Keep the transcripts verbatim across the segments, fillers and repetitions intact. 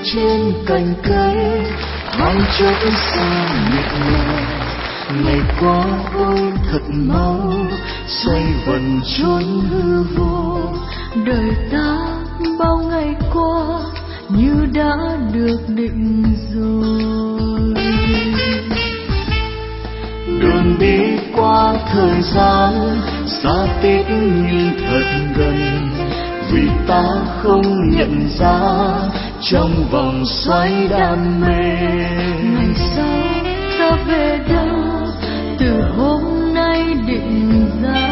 trên cành cây, tháng chốc xa mịt mờ. Ngày qua ôi thật mau, xoay vần trốn hư vô. Đời ta bao ngày qua như đã được định rồi. Đường đi qua thời gian xa tít nhưng thật gần, vì ta không nhận ra trong vòng xoáy đam mê. Ngày sau ta về đâu từ hôm nay định ra,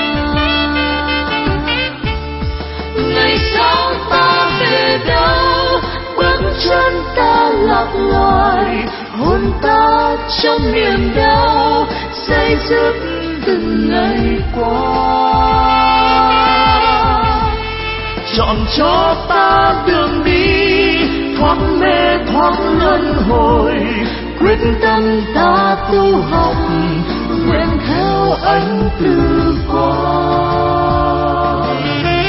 ngày sau ta về đâu bước chân ta lạc loài, hồn ta trong niềm đau say dứt từng ngày qua. Chọn cho ta đường đi thoát mê thoát luân hồi, quyết tâm ta tu học nguyện theo ánh từ quang.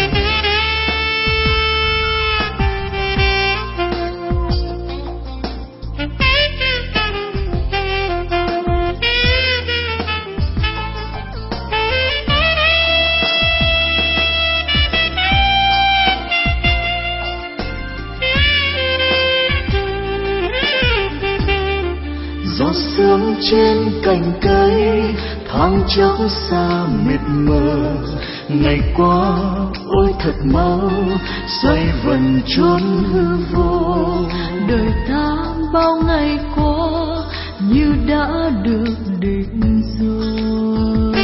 Gió sương trên cành cây, tháng chốc xa mịt mờ. Ngày qua ôi thật mau, xoay vần trốn hư vô. đời ta bao ngày qua như đã được định rồi.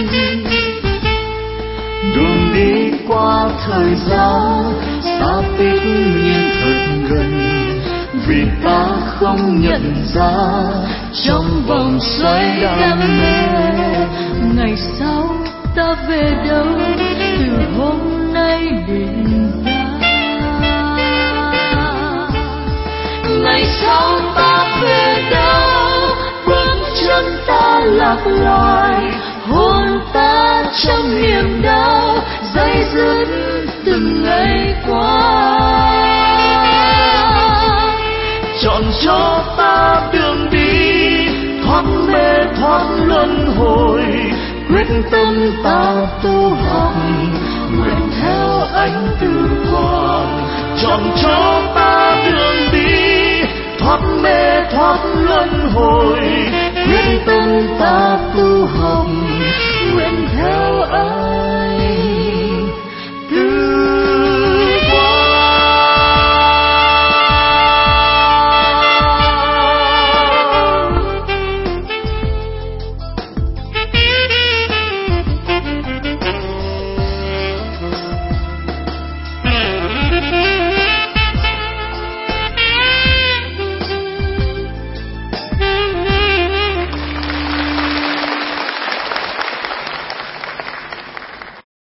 Đường đi qua thời gian xa tít nhưng thật gần, vì ta không nhận ra trong vòng xoáy đam mê. Ngày sau ta về đâu từ hôm nay định ra, ngày sau ta về đâu bước chân ta lạc loài, hồn ta trong niềm đau day dứt từng ngày qua. Chọn cho ta đường đi thoát mê thoát luân hồi, quyết tâm ta tu học nguyện theo ánh từ quang. Chọn cho ta đường đi thoát mê thoát luân hồi, quyết tâm ta tu học nguyện theo ánh